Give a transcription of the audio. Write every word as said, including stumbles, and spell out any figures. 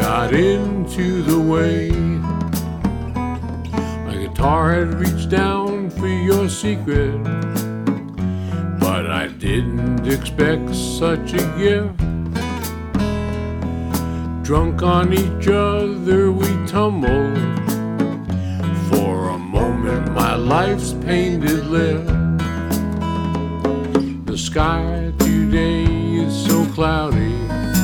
got into the way. My guitar had reached down for your secret, but I didn't expect such a gift. Drunk on each other we tumbled. For a moment my life's pain did lift. The sky today is so cloudy,